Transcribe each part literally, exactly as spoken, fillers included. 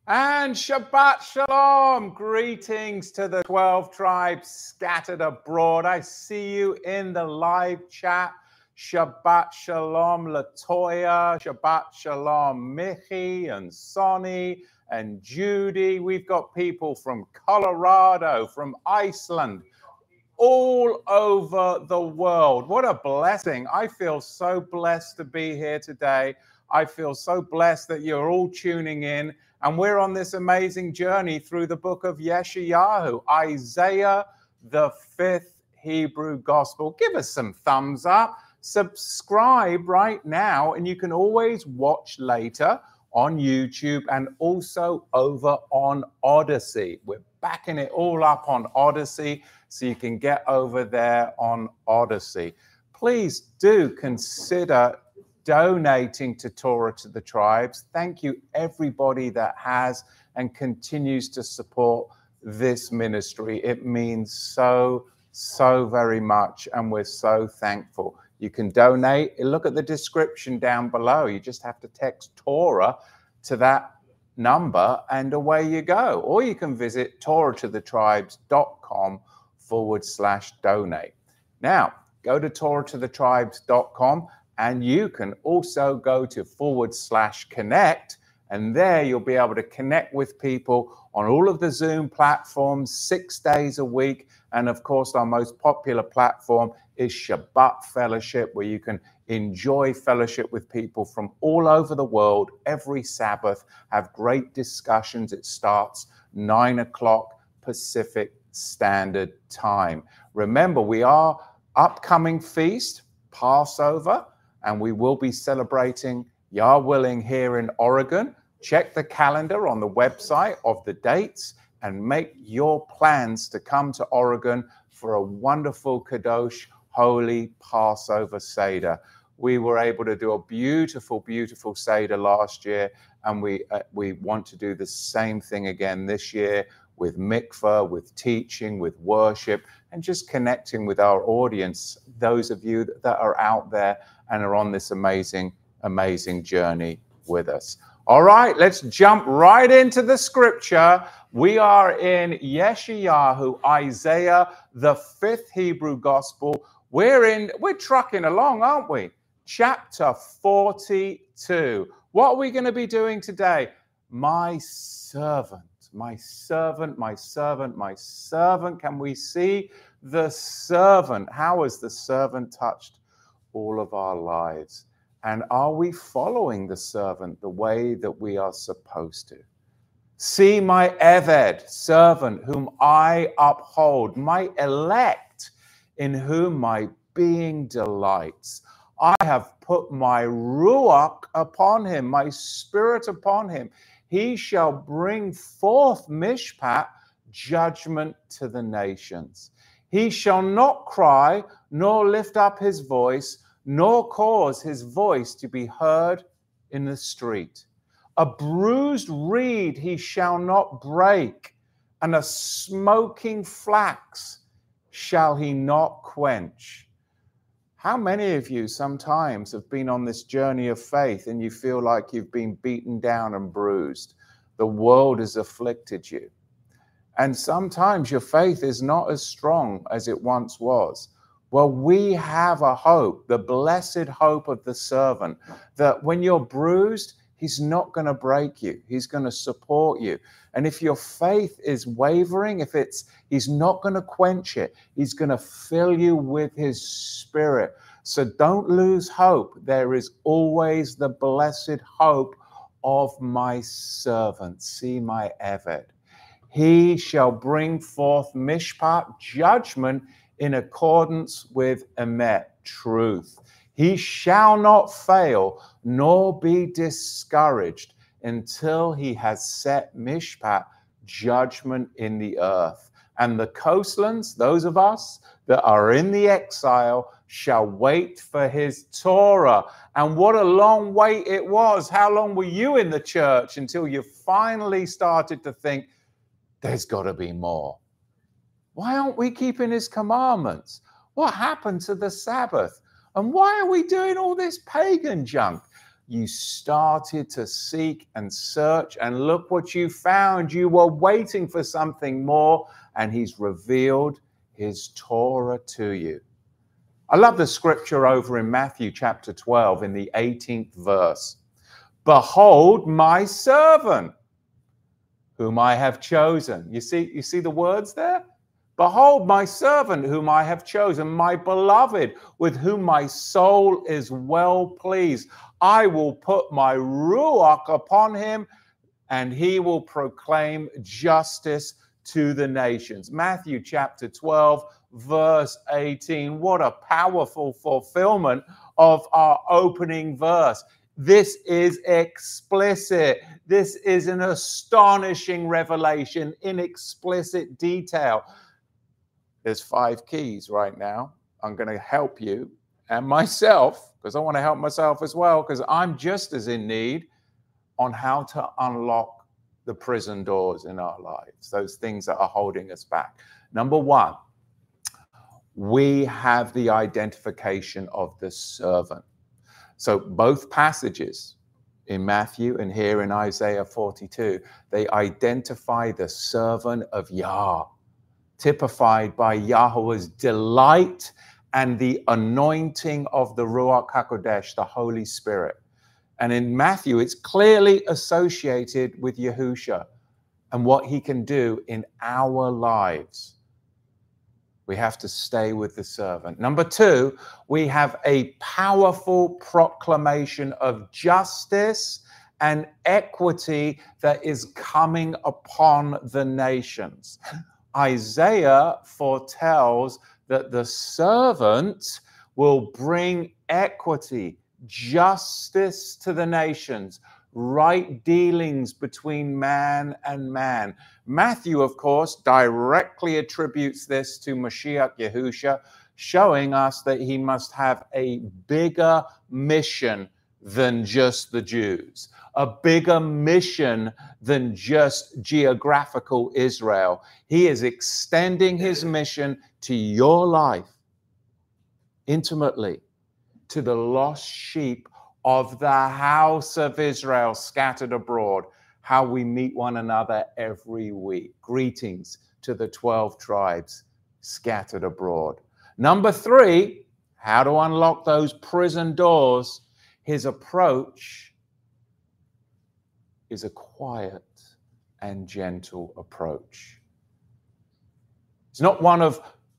And Shabbat Shalom. Greetings to the twelve tribes scattered abroad. I see you in the live chat. Shabbat Shalom, Latoya. Shabbat Shalom, Michi and Sonny and Judy. We've got people from Colorado, from Iceland, all over the world. What a blessing. I feel so blessed to be here today. I feel so blessed that you're all tuning in. And we're on this amazing journey through the book of Yeshayahu, Isaiah, the fifth Hebrew gospel. Give us some thumbs up. Subscribe right now, and you can always watch later on YouTube and also over on Odyssey. We're backing it all up on Odyssey, so you can get over there on Odyssey. Please do consider donating to Torah to the Tribes. Thank you, everybody that has and continues to support this ministry. It means so, so very much, and we're so thankful. You can donate. Look at the description down below. You just have to text Torah to that number, and away you go. Or you can visit torah to the tribes dot com forward slash donate. Now, go to torah to the tribes dot com, and you can also go to forward slash connect, and there you'll be able to connect with people on all of the Zoom platforms six days a week. And of course, our most popular platform is Shabbat Fellowship, where you can enjoy fellowship with people from all over the world every Sabbath, have great discussions. It starts nine o'clock Pacific Standard Time. Remember, we are upcoming feast, Passover, and we will be celebrating, Yah willing, here in Oregon. Check the calendar on the website of the dates and make your plans to come to Oregon for a wonderful Kadosh Holy Passover Seder. We were able to do a beautiful, beautiful Seder last year, and we uh, we want to do the same thing again this year with mikvah, with teaching, with worship, and just connecting with our audience, those of you that are out there and are on this amazing, amazing journey with us. All right, let's jump right into the scripture. We are in Yeshayahu, Isaiah, the fifth Hebrew gospel. We're in, we're trucking along, aren't we? Chapter forty-two. What are we going to be doing today? My servant, my servant, my servant, my servant. Can we see the servant? How has the servant touched all of our lives? And are we following the servant the way that we are supposed to? See my Eved, servant, whom I uphold, my elect, in whom my being delights. I have put my ruach upon him, my spirit upon him. He shall bring forth mishpat, judgment to the nations. He shall not cry, nor lift up his voice, nor cause his voice to be heard in the street. A bruised reed he shall not break, and a smoking flax shall he not quench. How many of you sometimes have been on this journey of faith and you feel like you've been beaten down and bruised? The world has afflicted you. And sometimes your faith is not as strong as it once was. Well, we have a hope, the blessed hope of the servant, that when you're bruised, he's not going to break you. He's going to support you. And if your faith is wavering, if it's, he's not going to quench it. He's going to fill you with his spirit. So don't lose hope. There is always the blessed hope of my servant. See my Eved. He shall bring forth mishpat, judgment, in accordance with emet, truth. He shall not fail, nor be discouraged, until he has set mishpat, judgment, in the earth. And the coastlands, those of us that are in the exile, shall wait for his Torah. And what a long wait it was. How long were you in the church until you finally started to think, there's got to be more? Why aren't we keeping his commandments? What happened to the Sabbath? And why are we doing all this pagan junk? You started to seek and search, and look what you found. You were waiting for something more, and he's revealed his Torah to you. I love the scripture over in Matthew chapter twelve in the eighteenth verse. Behold my servant, whom I have chosen. You see, you see the words there? Behold my servant whom I have chosen, my beloved, with whom my soul is well pleased. I will put my ruach upon him, and he will proclaim justice to the nations. Matthew chapter twelve, verse eighteen. What a powerful fulfillment of our opening verse. This is explicit. This is an astonishing revelation in explicit detail. There's five keys right now. I'm going to help you and myself, because I want to help myself as well, because I'm just as in need, on how to unlock the prison doors in our lives, those things that are holding us back. Number one, we have the identification of the servant. So both passages in Matthew and here in Isaiah forty-two, they identify the servant of Yah, typified by Yahweh's delight and the anointing of the Ruach HaKodesh, the Holy Spirit. And in Matthew, it's clearly associated with Yahusha and what he can do in our lives. We have to stay with the servant. Number two, we have a powerful proclamation of justice and equity that is coming upon the nations. Isaiah foretells that the servant will bring equity, justice to the nations, right dealings between man and man. Matthew, of course, directly attributes this to Mashiach Yahusha, showing us that he must have a bigger mission than just the Jews, a bigger mission than just geographical Israel. He is extending his mission to your life intimately, to the lost sheep of the house of Israel scattered abroad, how we meet one another every week. Greetings to the twelve tribes scattered abroad. Number three, how to unlock those prison doors. His approach is a quiet and gentle approach. It's not one of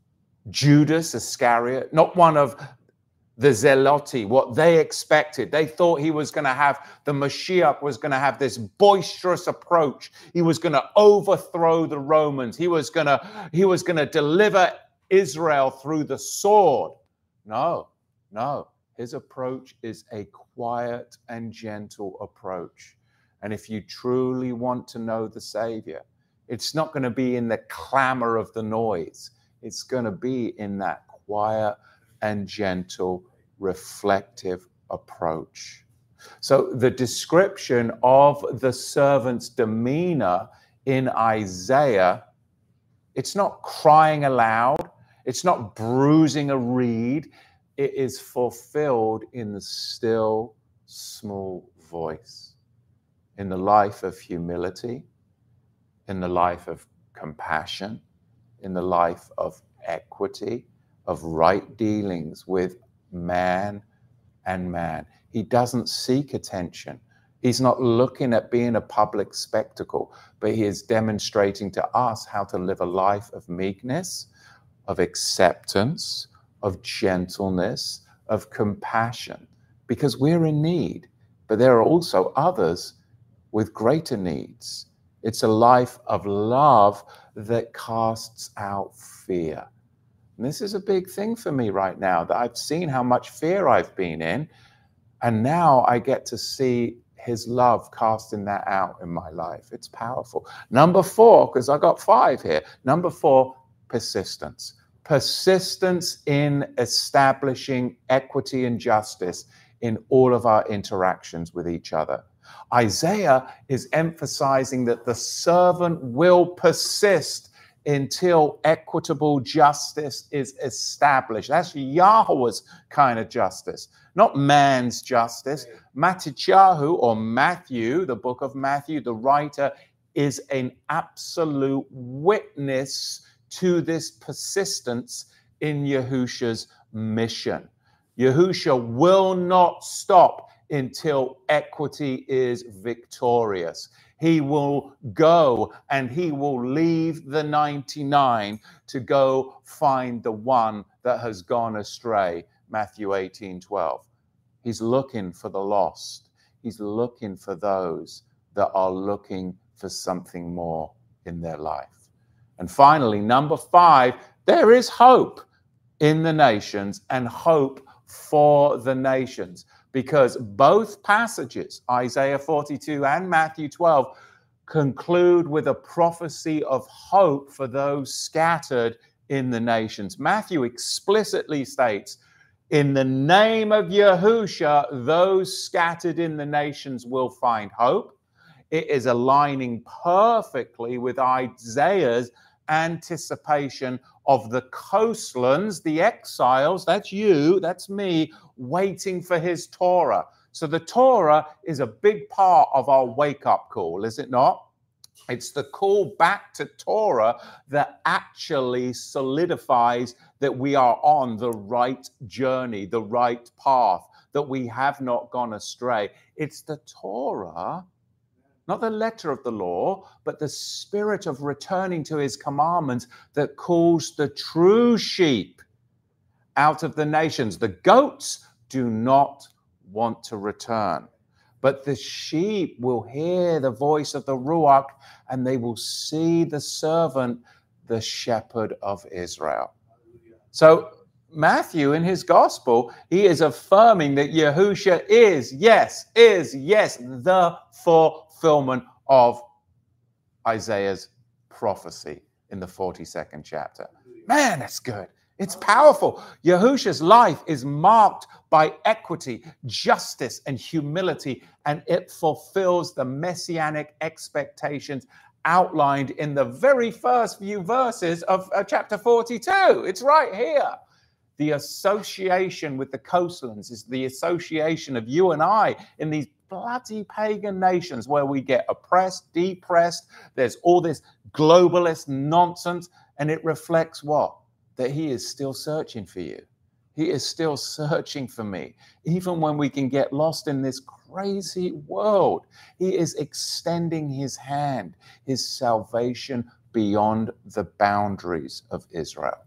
Judas Iscariot, not one of the Zelote, what they expected. They thought he was going to have, the Mashiach was going to have this boisterous approach. He was going to overthrow the Romans. He was going to, he was going to deliver Israel through the sword. No, no. His approach is a quiet and gentle approach. And if you truly want to know the Savior, it's not going to be in the clamor of the noise. It's going to be in that quiet and gentle, reflective approach. So the description of the servant's demeanor in Isaiah, it's not crying aloud, it's not bruising a reed, it is fulfilled in the still, small voice, in the life of humility, in the life of compassion, in the life of equity, of right dealings with man and man. He doesn't seek attention. He's not looking at being a public spectacle, but he is demonstrating to us how to live a life of meekness, of acceptance, of gentleness, of compassion, because we're in need, but there are also others with greater needs. It's a life of love that casts out fear. And this is a big thing for me right now, that I've seen how much fear I've been in, and now I get to see his love casting that out in my life. It's powerful. Number four, because I got five here. Number four, persistence. Persistence in establishing equity and justice in all of our interactions with each other. Isaiah is emphasizing that the servant will persist until equitable justice is established. That's Yahweh's kind of justice, not man's justice. Matityahu, or Matthew, the book of Matthew, the writer, is an absolute witness to this persistence in Yahusha's mission. Yahusha will not stop until equity is victorious. He will go and he will leave the ninety-nine to go find the one that has gone astray. Matthew eighteen twelve. He's looking for the lost. He's looking for those that are looking for something more in their life. And finally, number five, there is hope in the nations and hope for the nations, because both passages, Isaiah forty-two and Matthew twelve, conclude with a prophecy of hope for those scattered in the nations. Matthew explicitly states, in the name of Yahusha, those scattered in the nations will find hope. It is aligning perfectly with Isaiah's anticipation of the coastlands, the exiles, that's you, that's me, waiting for his Torah. So the Torah is a big part of our wake-up call, is it not? It's the call back to Torah that actually solidifies that we are on the right journey, the right path, that we have not gone astray. It's the Torah, not the letter of the law, but the spirit of returning to his commandments that calls the true sheep out of the nations. The goats do not want to return, but the sheep will hear the voice of the Ruach, and they will see the servant, the shepherd of Israel. So Matthew, in his gospel, he is affirming that Yahusha is, yes, is, yes, the fulfillment of Isaiah's prophecy in the forty-second chapter. Man, that's good. It's powerful. Yahusha's life is marked by equity, justice, and humility, and it fulfills the messianic expectations outlined in the very first few verses of uh, chapter forty-two. It's right here. The association with the coastlands is the association of you and I in these bloody pagan nations where we get oppressed, depressed. There's all this globalist nonsense, and it reflects what? That he is still searching for you. He is still searching for me. Even when we can get lost in this crazy world, he is extending his hand, his salvation beyond the boundaries of Israel.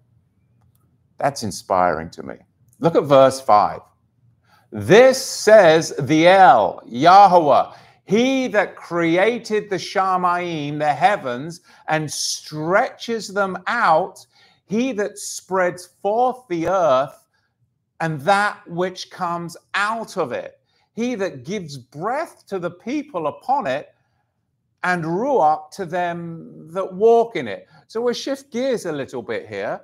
That's inspiring to me. Look at verse five. This says the El, Yahweh, he that created the Shamayim, the heavens, and stretches them out, he that spreads forth the earth and that which comes out of it, he that gives breath to the people upon it and ruach to them that walk in it. So we'll shift gears a little bit here.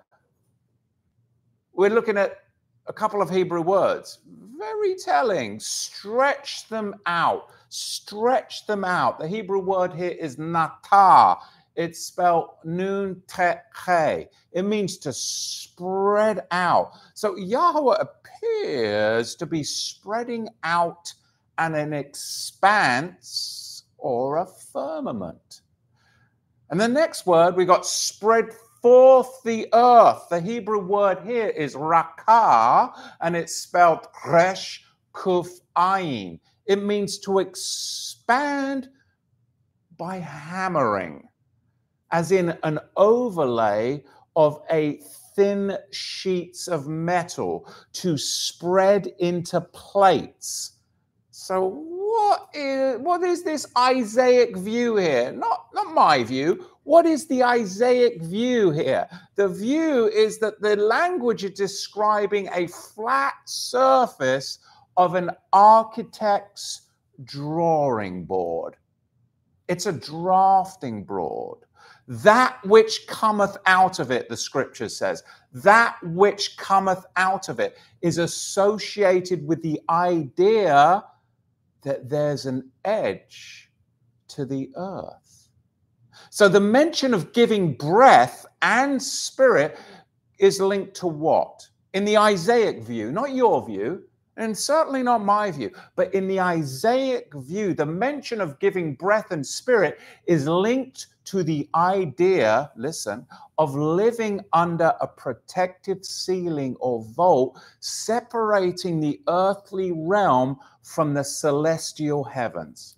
We're looking at a couple of Hebrew words. Very telling. Stretch them out. Stretch them out. The Hebrew word here is natah. It's spelled nun te che. It means to spread out. So Yahweh appears to be spreading out an, an expanse or a firmament. And the next word, we got spread forth the earth. The Hebrew word here is rakah, and it's spelled resh kuf ayin. It means to expand by hammering, as in an overlay of a thin sheets of metal to spread into plates. So what is, what is this Isaic view here? Not, not my view. What is the Isaic view here? The view is that the language is describing a flat surface of an architect's drawing board. It's a drafting board. That which cometh out of it, the scripture says, that which cometh out of it is associated with the idea that there's an edge to the earth. So the mention of giving breath and spirit is linked to what? In the Isaic view, not your view, And certainly not my view. But in the Isaiah view, the mention of giving breath and spirit is linked to the idea, listen, of living under a protective ceiling or vault, separating the earthly realm from the celestial heavens.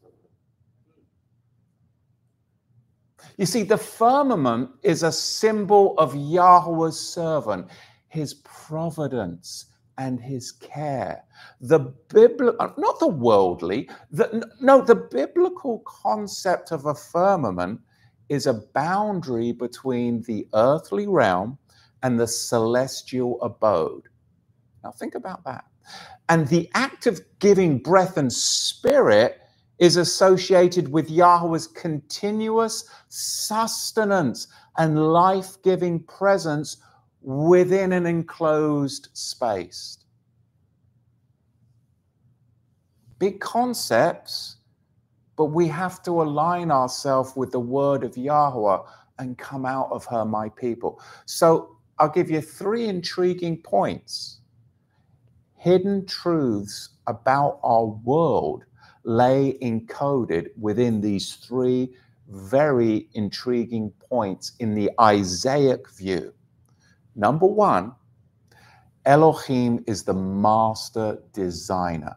You see, the firmament is a symbol of Yahweh's servant, his providence and his care. The biblical, not the worldly, the, no, the biblical concept of a firmament is a boundary between the earthly realm and the celestial abode. Now think about that. And the act of giving breath and spirit is associated with Yahweh's continuous sustenance and life-giving presence within an enclosed space. Big concepts, but we have to align ourselves with the word of Yahweh and come out of her, my people. So I'll give you three intriguing points. Hidden truths about our world lay encoded within these three very intriguing points in the Isaiah view. Number one, Elohim is the master designer.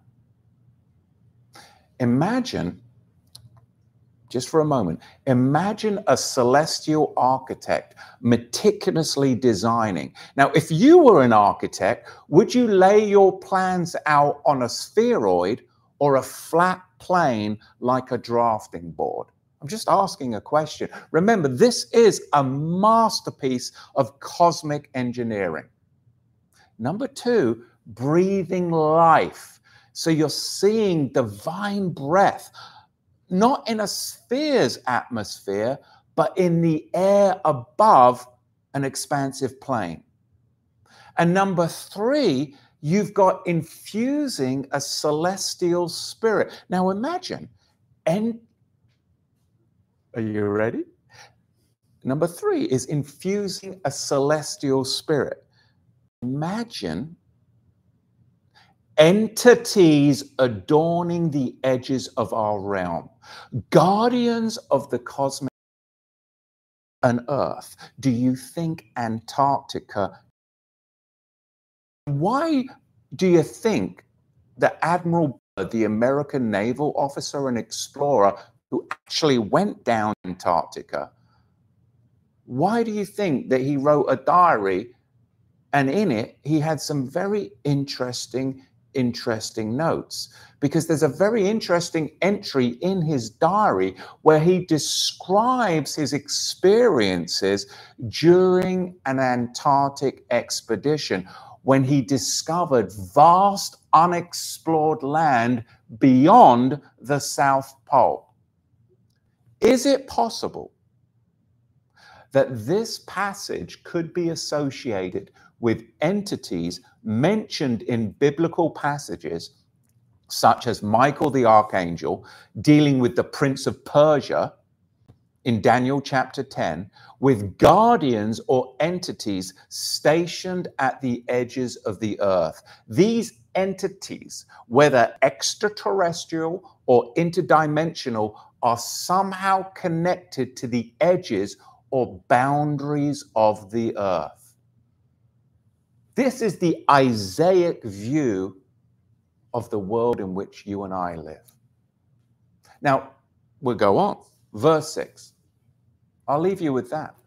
Imagine, just for a moment, imagine a celestial architect meticulously designing. Now, if you were an architect, would you lay your plans out on a spheroid or a flat plane like a drafting board? I'm just asking a question. Remember, this is a masterpiece of cosmic engineering. Number two, breathing life. So you're seeing divine breath, not in a sphere's atmosphere, but in the air above an expansive plane. And number three, you've got infusing a celestial spirit. Now imagine, and are you ready? Number three is infusing a celestial spirit. Imagine entities adorning the edges of our realm, guardians of the cosmic and earth. Do you think Antarctica? Why do you think that Admiral Byrd, the American naval officer and explorer who actually went down Antarctica, why do you think that he wrote a diary, and in it he had some very interesting interesting notes? Because there's a very interesting entry in his diary where he describes his experiences during an Antarctic expedition when he discovered vast unexplored land beyond the South Pole. Is it possible that this passage could be associated with entities mentioned in biblical passages, such as Michael the Archangel dealing with the Prince of Persia in Daniel chapter ten, with guardians or entities stationed at the edges of the earth? These entities, whether extraterrestrial or interdimensional, are somehow connected to the edges or boundaries of the earth. This is the Isaiah view of the world in which you and I live. Now, we'll go on. Verse six. I'll leave you with that.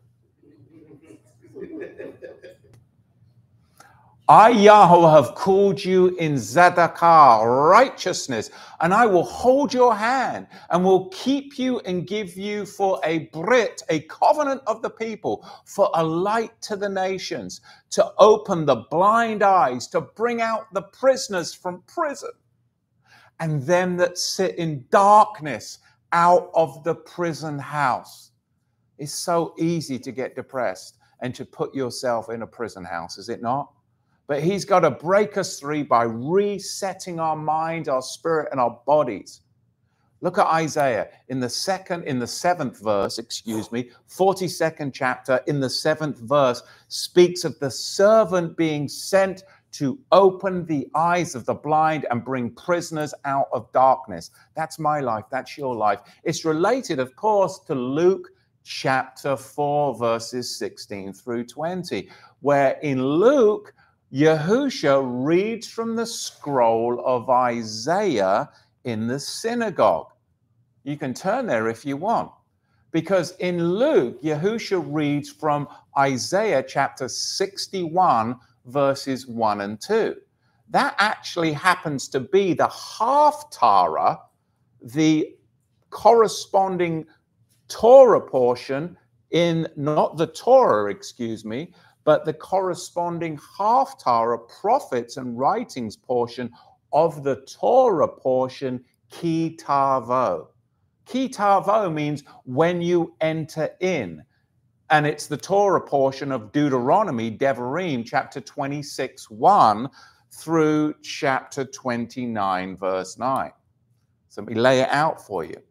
I, Yahweh, have called you in Zadakah, righteousness, and I will hold your hand and will keep you and give you for a Brit, a covenant of the people, for a light to the nations, to open the blind eyes, to bring out the prisoners from prison, and them that sit in darkness out of the prison house. It's so easy to get depressed and to put yourself in a prison house, is it not? But he's got to break us through by resetting our mind, our spirit, and our bodies. Look at Isaiah in the second, in the seventh verse, excuse me, forty-second chapter, in the seventh verse, speaks of the servant being sent to open the eyes of the blind and bring prisoners out of darkness. That's my life. That's your life. It's related, of course, to Luke chapter four, verses sixteen through twenty, where in Luke, Yahusha reads from the scroll of Isaiah in the synagogue. You can turn there if you want, because in Luke, Yahusha reads from Isaiah chapter sixty-one, verses one and two. That actually happens to be the Haftarah, the corresponding Torah portion in, not the Torah, excuse me, but the corresponding Haftarah, prophets and writings portion of the Torah portion, Ki Tavo. Ki Tavo means when you enter in. And it's the Torah portion of Deuteronomy, Devarim, chapter twenty-six, one through chapter twenty-nine, verse nine. So let me lay it out for you.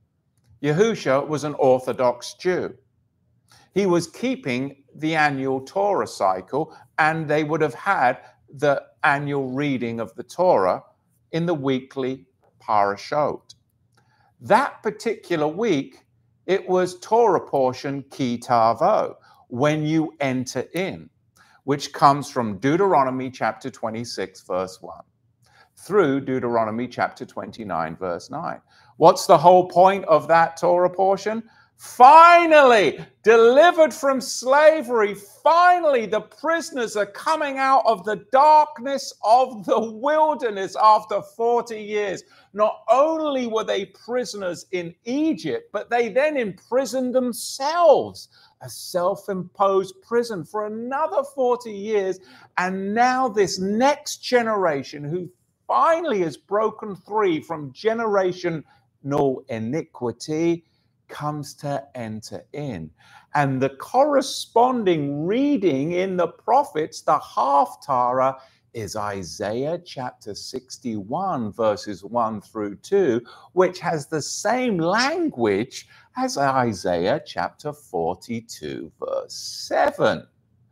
Yahusha was an Orthodox Jew. He was keeping the annual Torah cycle, and they would have had the annual reading of the Torah in the weekly parashot. That particular week, it was Torah portion Ki Tavo, when you enter in, which comes from Deuteronomy chapter twenty-six, verse one, through Deuteronomy chapter twenty-nine, verse nine. What's the whole point of that Torah portion? Finally, delivered from slavery, finally the prisoners are coming out of the darkness of the wilderness after forty years. Not only were they prisoners in Egypt, but they then imprisoned themselves, a self-imposed prison for another forty years. And now this next generation who finally has broken free from generational iniquity comes to enter in. And the corresponding reading in the prophets, the Haftarah, is Isaiah chapter sixty-one, verses one through two, which has the same language as Isaiah chapter forty-two, verse seven.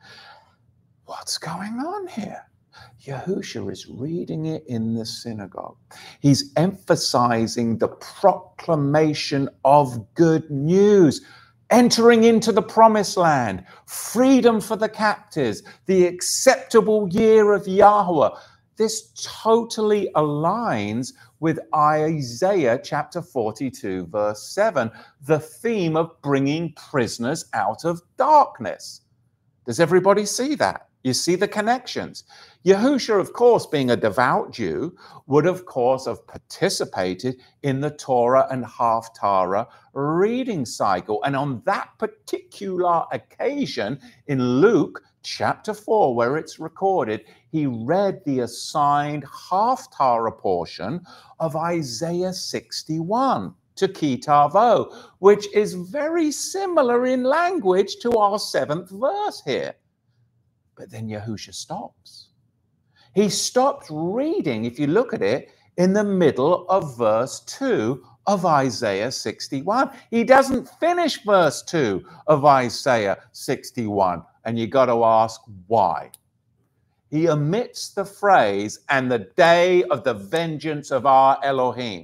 What's going on here? Yahusha is reading it in the synagogue. He's emphasizing the proclamation of good news, entering into the promised land, freedom for the captives, the acceptable year of Yahweh. This totally aligns with Isaiah chapter forty-two, verse seven, the theme of bringing prisoners out of darkness. Does everybody see that? You see the connections. Yahusha, of course, being a devout Jew, would, of course, have participated in the Torah and Haftarah reading cycle. And on that particular occasion, in Luke chapter four, where it's recorded, he read the assigned Haftarah portion of Isaiah sixty-one to Ki Tavo, which is very similar in language to our seventh verse here. But then Yahusha stops. He stopped reading, if you look at it, in the middle of verse two of Isaiah sixty-one. He doesn't finish verse two of Isaiah sixty-one. And you got to ask why. He omits the phrase, and the day of the vengeance of our Elohim.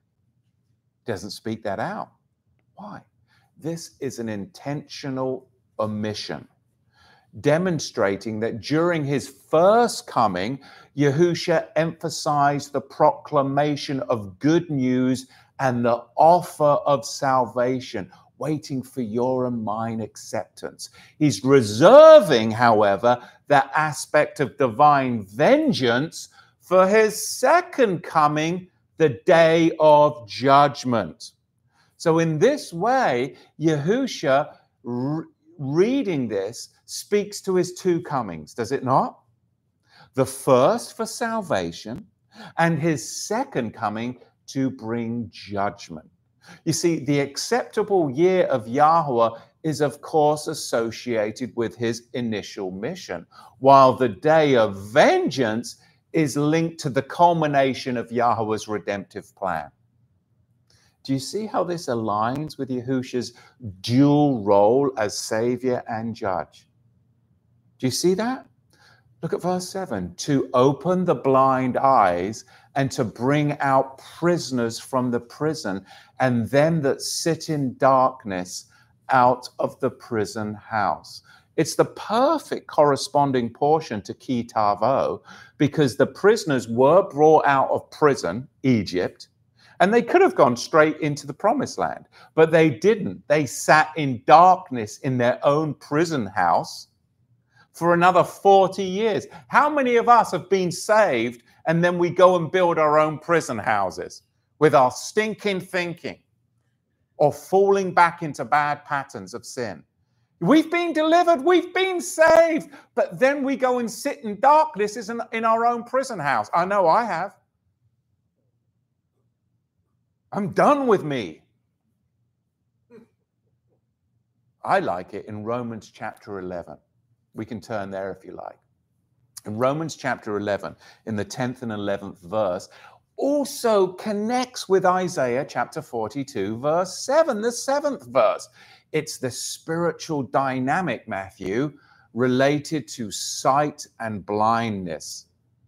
Doesn't speak that out. Why? This is an intentional omission, demonstrating that during his first coming, Yahusha emphasized the proclamation of good news and the offer of salvation, waiting for your and mine acceptance. He's reserving, however, the aspect of divine vengeance for his second coming, the day of judgment. So in this way, Yahusha re- reading this speaks to his two comings, does it not? The first for salvation, and his second coming to bring judgment. You see, the acceptable year of Yahweh is, of course, associated with his initial mission, while the day of vengeance is linked to the culmination of Yahweh's redemptive plan. Do you see how this aligns with Yahusha's dual role as Savior and Judge? Do you see that? Look at verse seven. To open the blind eyes and to bring out prisoners from the prison and them that sit in darkness out of the prison house. It's the perfect corresponding portion to Ki Tavo, because the prisoners were brought out of prison, Egypt, and they could have gone straight into the promised land, but they didn't. They sat in darkness in their own prison house for another forty years. How many of us have been saved and then we go and build our own prison houses with our stinking thinking or falling back into bad patterns of sin? We've been delivered, we've been saved, but then we go and sit in darkness in our own prison house. I know I have. I'm done with me. I like it in Romans chapter eleven. We can turn there if you like. In Romans chapter eleven, in the tenth and eleventh verse, also connects with Isaiah chapter forty-two, verse seven, the seventh verse. It's the spiritual dynamic, Matthew, related to sight and blindness.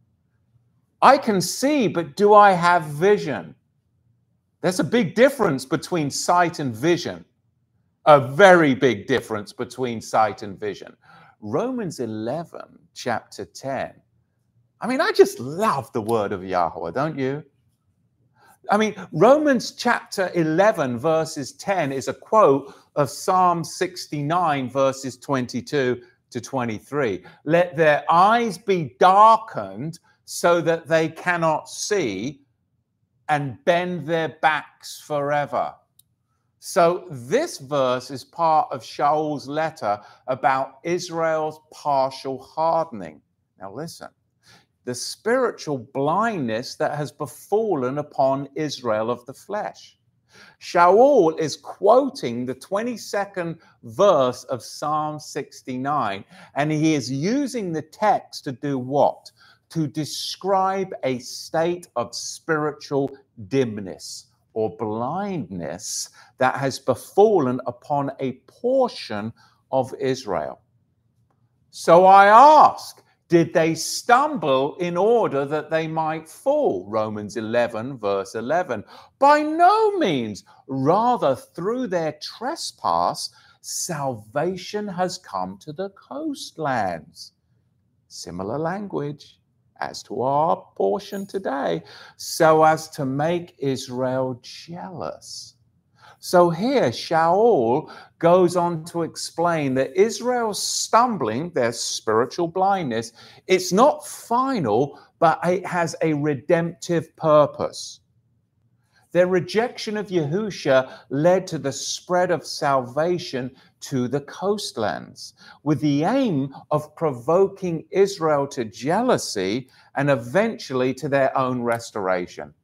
I can see, but do I have vision? There's a big difference between sight and vision. A very big difference between sight and vision. Romans eleven, chapter ten. I mean, I just love the word of Yahweh, don't you? I mean, Romans chapter eleven, verses ten is a quote of Psalm sixty-nine, verses twenty-two to twenty-three. Let their eyes be darkened so that they cannot see, and bend their backs forever. So this verse is part of Shaul's letter about Israel's partial hardening. Now listen, the spiritual blindness that has befallen upon Israel of the flesh. Shaul is quoting the twenty-second verse of Psalm sixty-nine, and he is using the text to do what? To describe a state of spiritual dimness or blindness that has befallen upon a portion of Israel. So I ask, did they stumble in order that they might fall? Romans eleven, verse eleven. By no means. Rather, through their trespass, salvation has come to the coastlands. Similar language as to our portion today, so as to make Israel jealous. So here, Shaul goes on to explain that Israel's stumbling, their spiritual blindness, it's not final, but it has a redemptive purpose. Their rejection of Yahusha led to the spread of salvation to the coastlands, with the aim of provoking Israel to jealousy and eventually to their own restoration.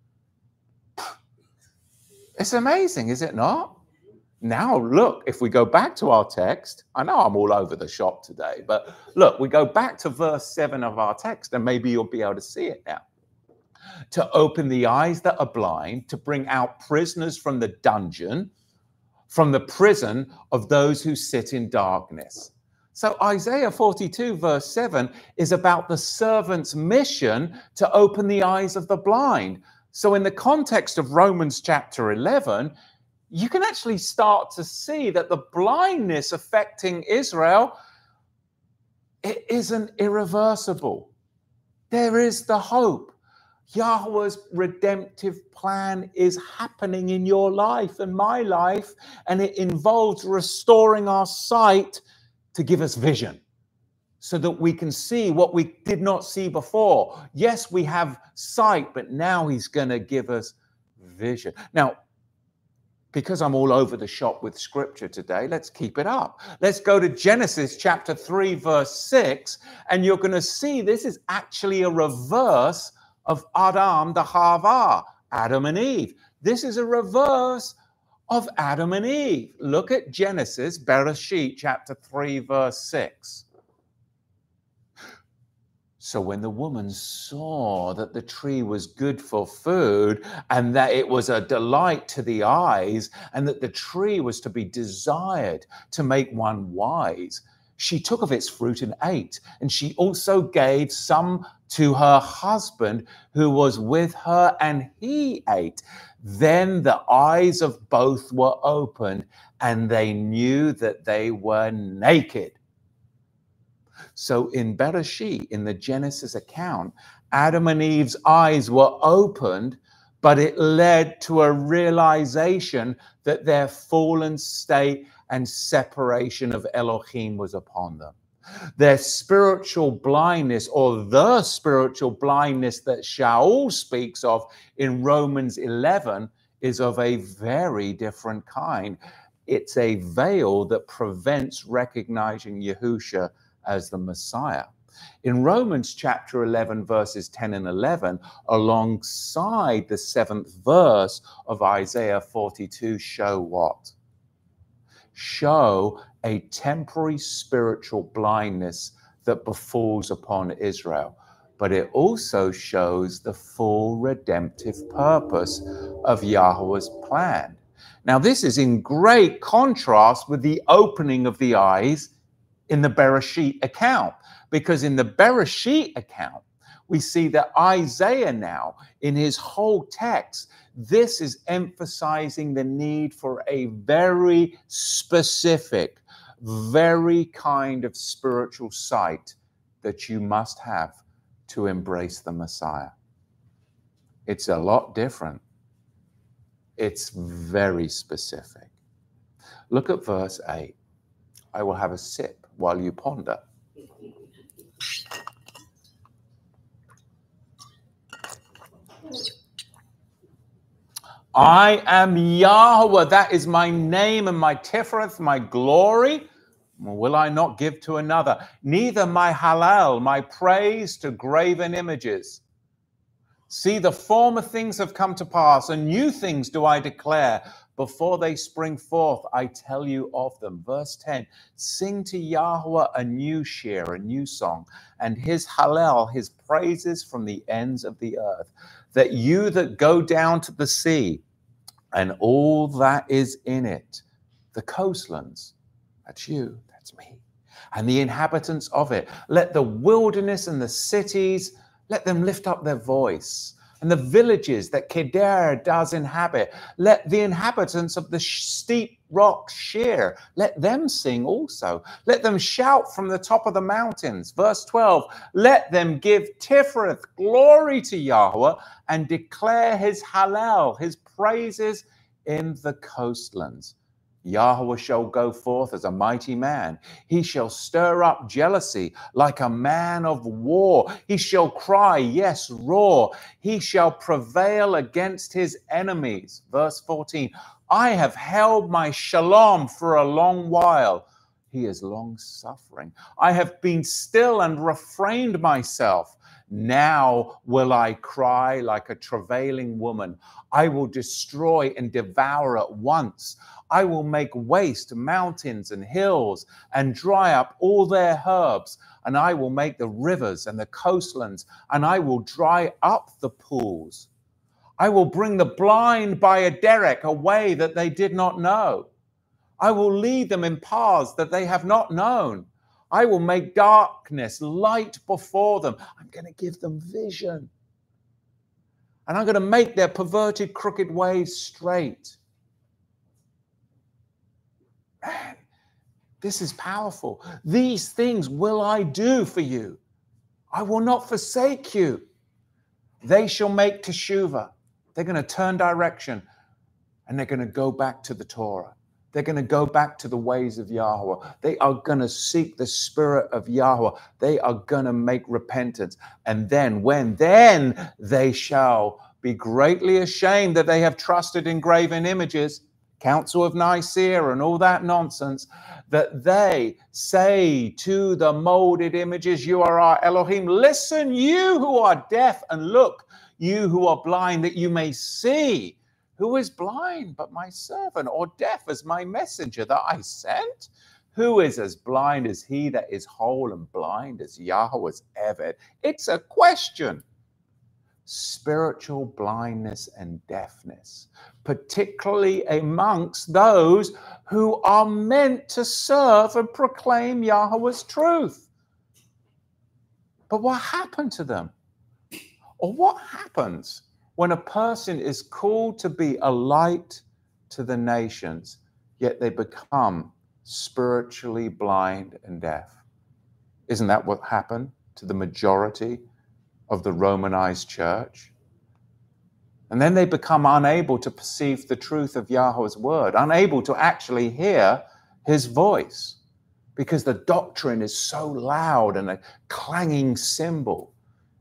It's amazing, is it not? Now, look, if we go back to our text, I know I'm all over the shop today, but look, we go back to verse seven of our text, and maybe you'll be able to see it now. To open the eyes that are blind, to bring out prisoners from the dungeon, from the prison of those who sit in darkness. So Isaiah forty-two, verse seven, is about the servant's mission to open the eyes of the blind. So in the context of Romans chapter eleven, you can actually start to see that the blindness affecting Israel, it isn't irreversible. There is the hope. Yahweh's redemptive plan is happening in your life and my life, and it involves restoring our sight to give us vision so that we can see what we did not see before. Yes, we have sight, but now he's going to give us vision. Now, because I'm all over the shop with scripture today, let's keep it up. Let's go to Genesis chapter three, verse six, and you're going to see this is actually a reverse of Adam the Hava, Adam and Eve. This is a reverse of Adam and Eve. Look at Genesis, Bereshit, chapter three, verse six. So when the woman saw that the tree was good for food, and that it was a delight to the eyes, and that the tree was to be desired to make one wise, She took of its fruit and ate, and she also gave some to her husband who was with her, and he ate. Then the eyes of both were opened, and they knew that they were naked. So in Bereshit, in the Genesis account, Adam and Eve's eyes were opened, but it led to a realization that their fallen state and separation of Elohim was upon them. Their spiritual blindness, or the spiritual blindness that Shaul speaks of in Romans eleven, is of a very different kind. It's a veil that prevents recognizing Yahusha as the Messiah. In Romans chapter eleven, verses ten and eleven, alongside the seventh verse of Isaiah forty-two, show what? Show a temporary spiritual blindness that befalls upon Israel. But it also shows the full redemptive purpose of Yahweh's plan. Now, this is in great contrast with the opening of the eyes in the Bereshit account, because in the Bereshit account, we see that Isaiah now, in his whole text, this is emphasizing the need for a very specific, very kind of spiritual sight that you must have to embrace the Messiah. It's a lot different. It's very specific. Look at verse eight. I will have a sip while you ponder. I am Yahweh, that is my name and my Tifereth, my glory. Will I not give to another? Neither my halal, my praise to graven images. See, the former things have come to pass, and new things do I declare. Before they spring forth, I tell you of them. Verse ten, sing to Yahweh a new shir, a new song, and his halal, his praises from the ends of the earth. That you that go down to the sea, and all that is in it, the coastlands, that's you, that's me, and the inhabitants of it. Let the wilderness and the cities, let them lift up their voice. And the villages that Kedar does inhabit, let the inhabitants of the steep rocks share. Let them sing also. Let them shout from the top of the mountains. Verse twelve, let them give Tifereth glory to Yahweh and declare his halal, his praises in the coastlands. Yahweh shall go forth as a mighty man. He shall stir up jealousy like a man of war. He shall cry, yes, roar. He shall prevail against his enemies. Verse fourteen, I have held my shalom for a long while. He is long suffering. I have been still and refrained myself. Now will I cry like a travailing woman. I will destroy and devour at once. I will make waste mountains and hills and dry up all their herbs. And I will make the rivers and the coastlands, and I will dry up the pools. I will bring the blind by a derek, a way that they did not know. I will lead them in paths that they have not known. I will make darkness light before them. I'm going to give them vision. And I'm going to make their perverted, crooked ways straight. Man, this is powerful. These things will I do for you. I will not forsake you. They shall make teshuvah. They're going to turn direction, and they're going to go back to the Torah. They're going to go back to the ways of Yahweh. They are going to seek the spirit of Yahweh. They are going to make repentance. And then when, then they shall be greatly ashamed that they have trusted in graven images, Council of Nicaea and all that nonsense, that they say to the molded images, you are our Elohim. Listen, you who are deaf, and look, you who are blind, that you may see. Who is blind but my servant, or deaf as my messenger that I sent? Who is as blind as he that is whole, and blind as Yahweh's Eved? It's a question. spiritual blindness and deafness, particularly amongst those who are meant to serve and proclaim Yahweh's truth. But what happened to them? Or what happens when a person is called to be a light to the nations, yet they become spiritually blind and deaf? Isn't that what happened to the majority of the Romanized church? And then they become unable to perceive the truth of Yahweh's word, unable to actually hear his voice, because the doctrine is so loud and a clanging cymbal.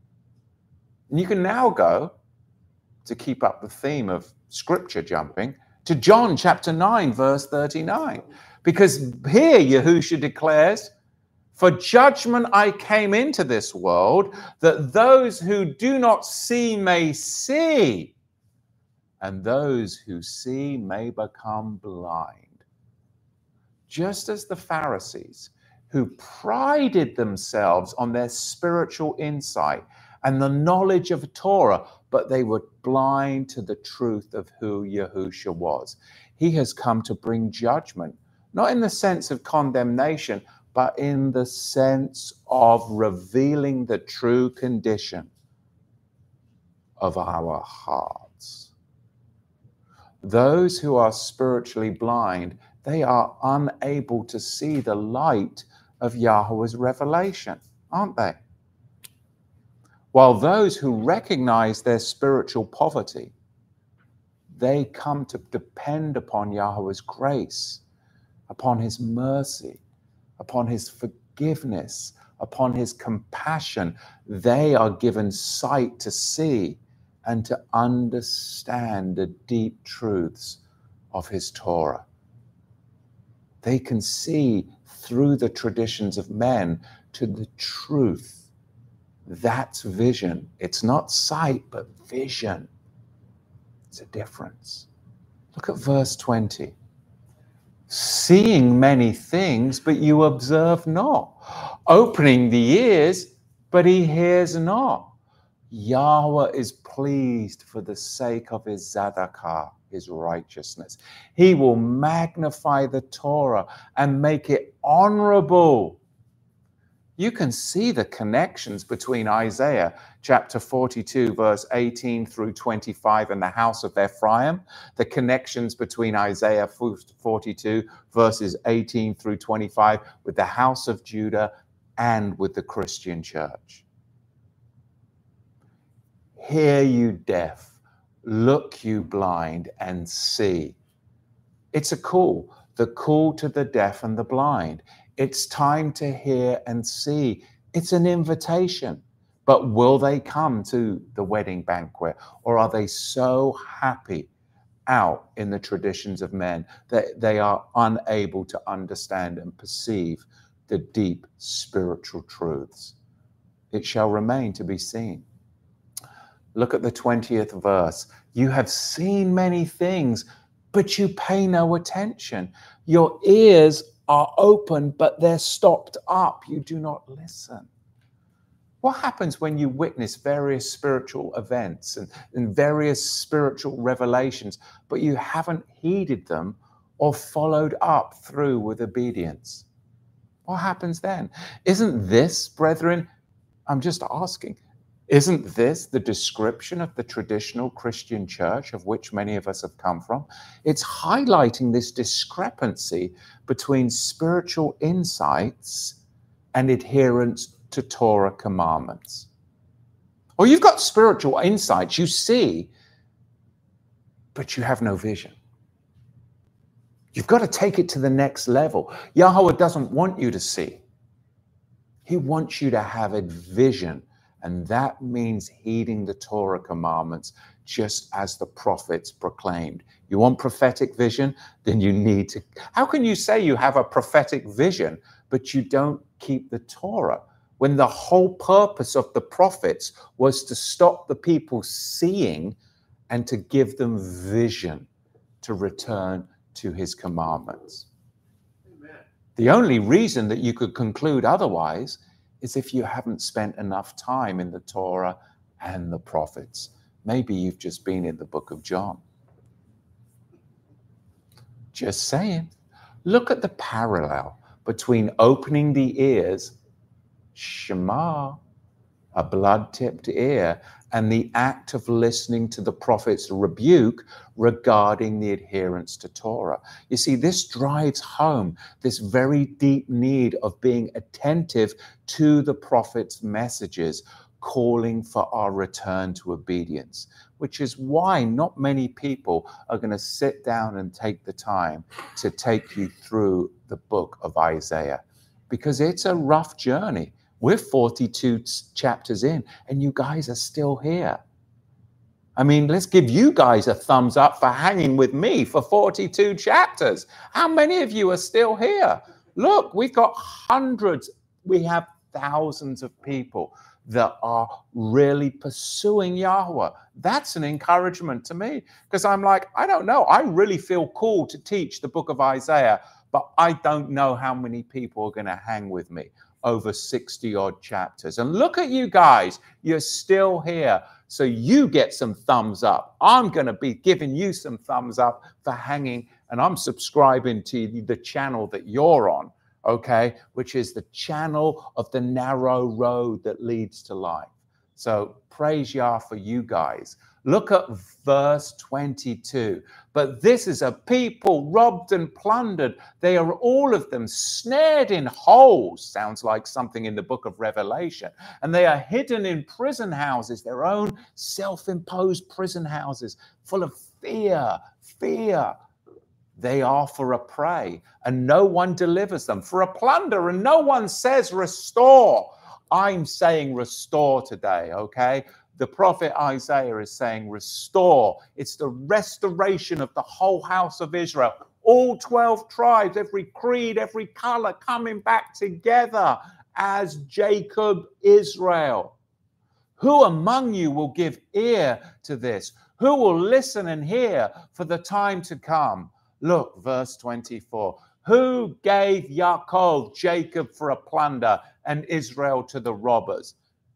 And you can now go, to keep up the theme of scripture jumping, to John chapter nine, verse thirty-nine. Because here Yahushua declares, "For judgment I came into this world, that those who do not see may see, and those who see may become blind." Just as the Pharisees, who prided themselves on their spiritual insight and the knowledge of Torah, but they were blind to the truth of who Yahushua was. He has come to bring judgment, not in the sense of condemnation, but in the sense of revealing the true condition of our hearts. Those who are spiritually blind, they are unable to see the light of Yahweh's revelation, aren't they? While those who recognize their spiritual poverty, they come to depend upon Yahweh's grace, upon his mercy, upon his forgiveness, upon his compassion. They are given sight to see and to understand the deep truths of his Torah. They can see through the traditions of men to the truth. That's vision. It's not sight, but vision. It's a difference. Look at verse twenty. Seeing many things, but you observe not. Opening the ears, but he hears not. Yahweh is pleased for the sake of his tzedakah, his righteousness. He will magnify the Torah and make it honorable. You can see the connections between Isaiah chapter forty-two, verse eighteen through twenty-five, and the house of Ephraim, the connections between Isaiah forty-two, verses eighteen through twenty-five, with the house of Judah and with the Christian church. Hear you deaf, look you blind, and see. It's a call, the call to the deaf and the blind. It's time to hear and see. It's an invitation. But will they come to the wedding banquet? Or are they so happy out in the traditions of men that they are unable to understand and perceive the deep spiritual truths? It shall remain to be seen. Look at the twentieth verse. You have seen many things, but you pay no attention. Your ears are open, but they're stopped up. You do not listen. What happens when you witness various spiritual events and, and various spiritual revelations, but you haven't heeded them or followed up through with obedience? What happens then? Isn't this, brethren, I'm just asking, isn't this the description of the traditional Christian church of which many of us have come from? It's highlighting this discrepancy between spiritual insights and adherence to Torah commandments. Or you've got spiritual insights, you see, but you have no vision. You've got to take it to the next level. Yahweh doesn't want you to see. He wants you to have a vision. And that means heeding the Torah commandments, just as the prophets proclaimed. You want prophetic vision? Then you need to. How can you say you have a prophetic vision, but you don't keep the Torah, when the whole purpose of the prophets was to stop the people seeing and to give them vision to return to his commandments? Amen. The only reason that you could conclude otherwise is if you haven't spent enough time in the Torah and the prophets. Maybe you've just been in the book of John. Just saying. Look at the parallel between opening the ears, Shema, a blood-tipped ear, and the act of listening to the prophet's rebuke regarding the adherence to Torah. You see, this drives home this very deep need of being attentive to the prophet's messages, calling for our return to obedience, which is why not many people are going to sit down and take the time to take you through the book of Isaiah, because it's a rough journey. We're forty-two chapters in, and you guys are still here. I mean, let's give you guys a thumbs up for hanging with me for forty-two chapters. How many of you are still here? Look, we've got hundreds, we have thousands of people that are really pursuing Yahweh. That's an encouragement to me, because I'm like, I don't know. I really feel called to teach the book of Isaiah, but I don't know how many people are going to hang with me over sixty odd chapters. And look at you guys, you're still here. So you get some thumbs up. I'm going to be giving you some thumbs up for hanging, and I'm subscribing to the channel that you're on, okay, which is the channel of the narrow road that leads to life. So praise Yah for you guys. Look at verse twenty-two. But this is a people robbed and plundered. They are all of them snared in holes. Sounds like something in the book of Revelation. And they are hidden in prison houses, their own self-imposed prison houses, full of fear, fear. They are for a prey, and no one delivers them. For a plunder, and no one says restore. I'm saying restore today, okay? The prophet Isaiah is saying restore. It's the restoration of the whole house of Israel. All twelve tribes, every creed, every color coming back together as Jacob, Israel. Who among you will give ear to this? Who will listen and hear for the time to come? Look, verse twenty-four. Who gave Yaakov, Jacob, for a plunder, and Israel to the robbers?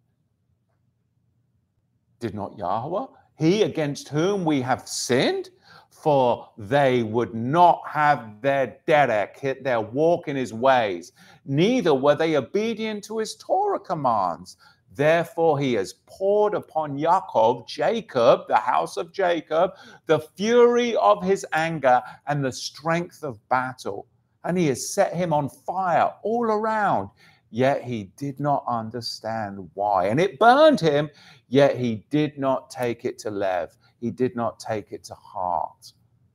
Did not Yahweh, he against whom we have sinned? For they would not have their derek, hit their walk in his ways, neither were they obedient to his Torah commands. Therefore he has poured upon Yaakov, Jacob, the house of Jacob, the fury of his anger and the strength of battle. And he has set him on fire all around. Yet he did not understand why. And it burned him, yet he did not take it to Lev. He did not take it to heart.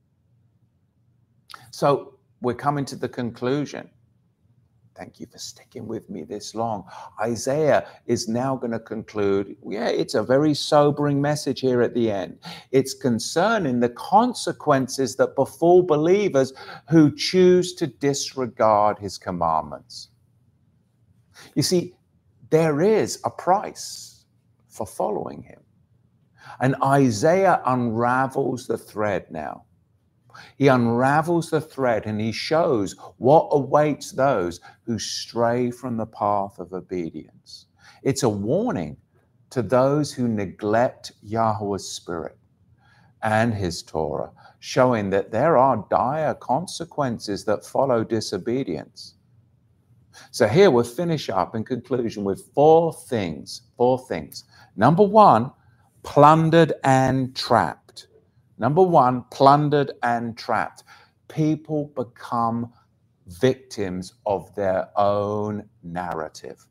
So we're coming to the conclusion. Thank you for sticking with me this long. Isaiah is now going to conclude. Yeah, it's a very sobering message here at the end. It's concerning the consequences that befall believers who choose to disregard his commandments. You see, there is a price for following him. And Isaiah unravels the thread now. He unravels the thread and he shows what awaits those who stray from the path of obedience. It's a warning to those who neglect Yahweh's spirit and his Torah, showing that there are dire consequences that follow disobedience. So here we'll finish up in conclusion with four things, four things. Number one, plundered and trapped. Number one, plundered and trapped. People become victims of their own narrative.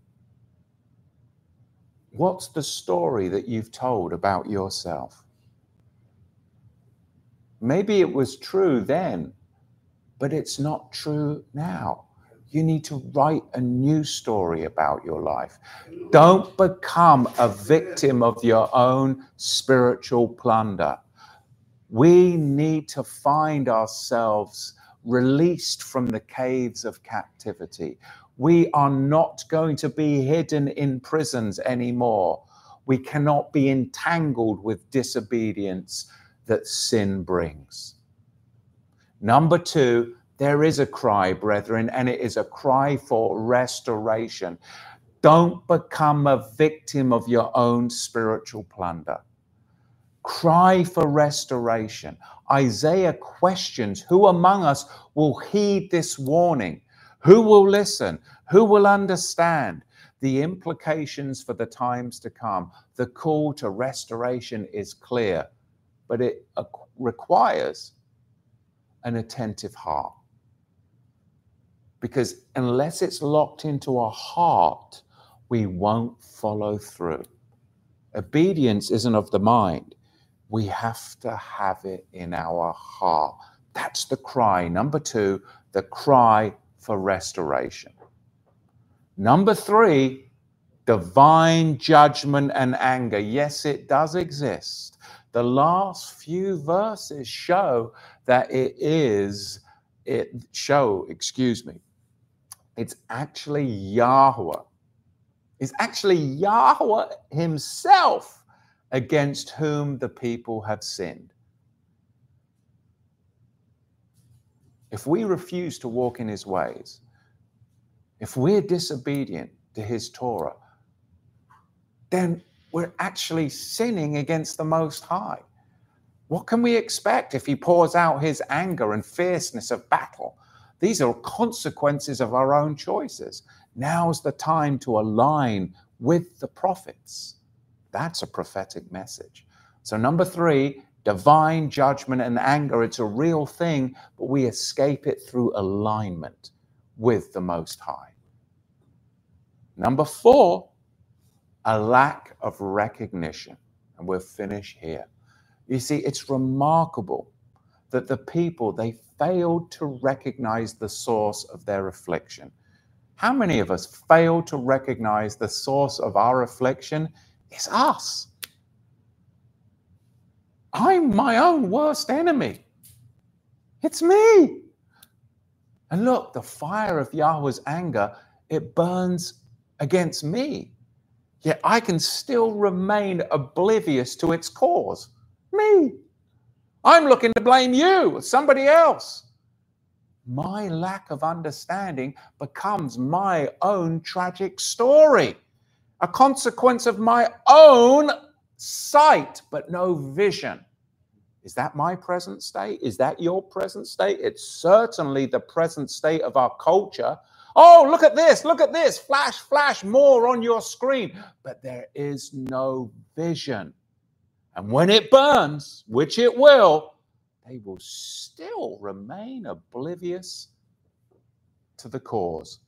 What's the story that you've told about yourself? Maybe it was true then, but it's not true now. You need to write a new story about your life. Don't become a victim of your own spiritual plunder. We need to find ourselves released from the caves of captivity. We are not going to be hidden in prisons anymore. We cannot be entangled with disobedience that sin brings. Number two, there is a cry, brethren, and it is a cry for restoration. Don't become a victim of your own spiritual plunder. Cry for restoration. Isaiah questions who among us will heed this warning? Who will listen? Who will understand the implications for the times to come? The call to restoration is clear, but it requires an attentive heart. Because unless it's locked into our heart, we won't follow through. Obedience isn't of the mind. We have to have it in our heart. That's the cry. Number two, the cry for restoration. Number three, divine judgment and anger. Yes, it does exist. The last few verses show that it is, it show, excuse me, it's actually Yahweh. It's actually Yahweh himself against whom the people have sinned. If we refuse to walk in his ways, if we're disobedient to his Torah, then we're actually sinning against the Most High. What can we expect if he pours out his anger and fierceness of battle? These are consequences of our own choices. Now's the time to align with the prophets. That's a prophetic message. So number three, divine judgment and anger. It's a real thing, but we escape it through alignment with the Most High. Number four, a lack of recognition. And we'll finish here. You see, it's remarkable that the people, they failed to recognize the source of their affliction. How many of us fail to recognize the source of our affliction? It's us. I'm my own worst enemy. It's me. And look, the fire of Yahweh's anger, it burns against me. Yet I can still remain oblivious to its cause. Me. I'm looking to blame you, somebody else. My lack of understanding becomes my own tragic story, a consequence of my own sight, but no vision. Is that my present state? Is that your present state? It's certainly the present state of our culture. Oh, look at this, look at this, flash, flash, more on your screen. But there is no vision. And when it burns, which it will, they will still remain oblivious to the cause.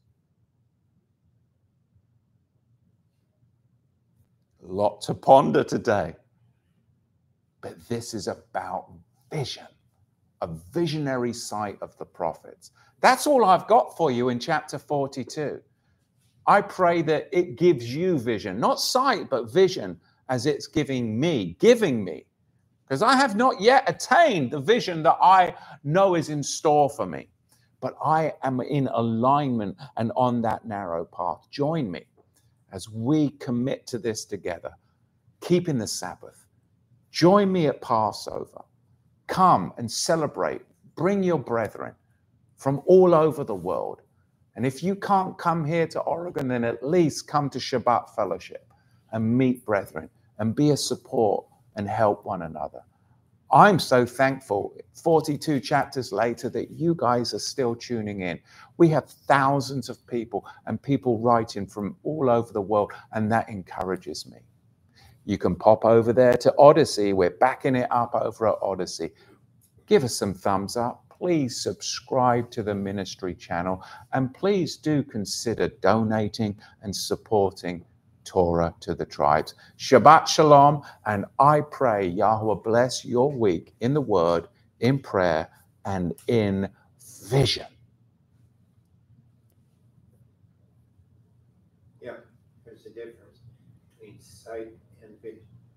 A lot to ponder today. But this is about vision, a visionary sight of the prophets. That's all I've got for you in chapter forty-two. I pray that it gives you vision, not sight, but vision, as it's giving me, giving me. Because I have not yet attained the vision that I know is in store for me. But I am in alignment and on that narrow path. Join me as we commit to this together, keeping the Sabbath. Join me at Passover. Come and celebrate. Bring your brethren from all over the world. And if you can't come here to Oregon, then at least come to Shabbat Fellowship and meet brethren and be a support and help one another. I'm so thankful, forty-two chapters later, that you guys are still tuning in. We have thousands of people and people writing from all over the world, and that encourages me. You can pop over there to Odyssey. We're backing it up over at Odyssey. Give us some thumbs up. Please subscribe to the ministry channel, and please do consider donating and supporting Torah to the tribes. Shabbat Shalom, and I pray Yahweh bless your week in the word, in prayer, and in vision. Yeah, there's a difference between sight and vision.